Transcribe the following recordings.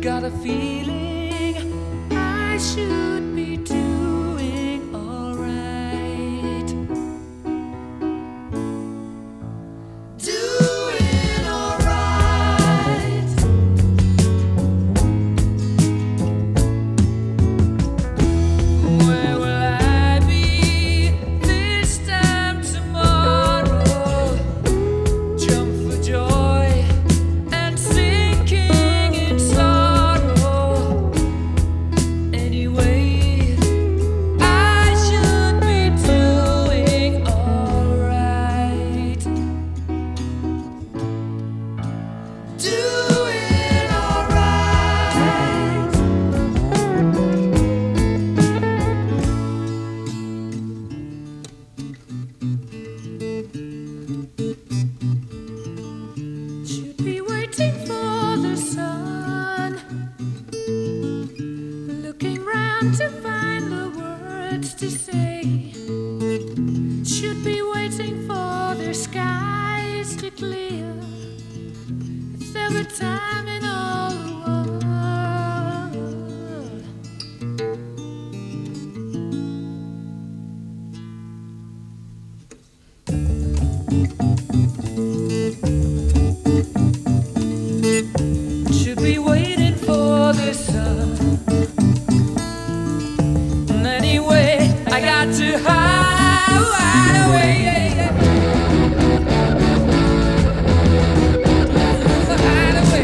Got a feeling I should be doing alright. Doing alright. Where will I be this time tomorrow? Jump for joy and sinking in sorrow. Anyway, I should be doing alright. Doing alright. Should be waiting for the sun, looking round to find the words to say. Should be waiting for the skies to clear. If there were time in all the world. Should be waiting for the sun. And anyway, I got to hide away. Hide away.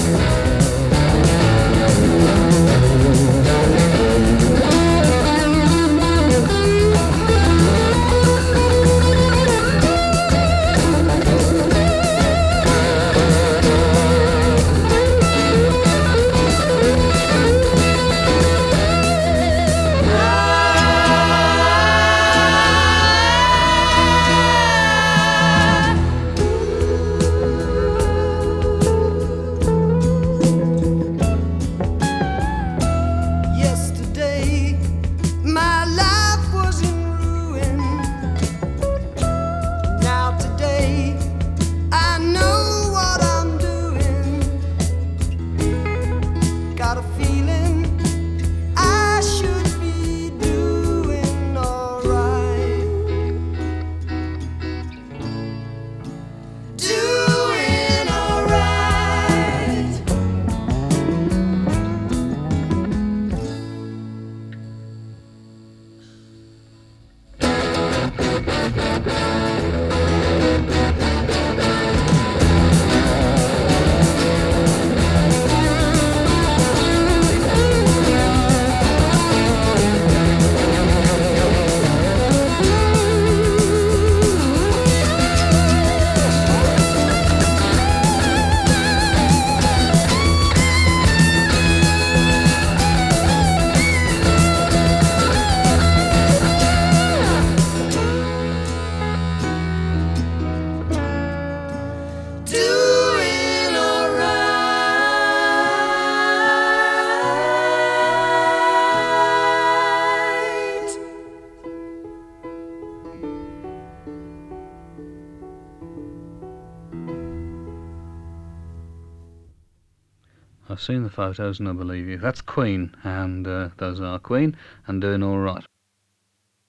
Yesterday, my life was in ruin. Now today, I know what I'm doing. Got a feeling I should be doing alright. Doing alright. Doing alright. I've seen the photos and I believe you. That's Queen, and those are Queen and Doing All Right.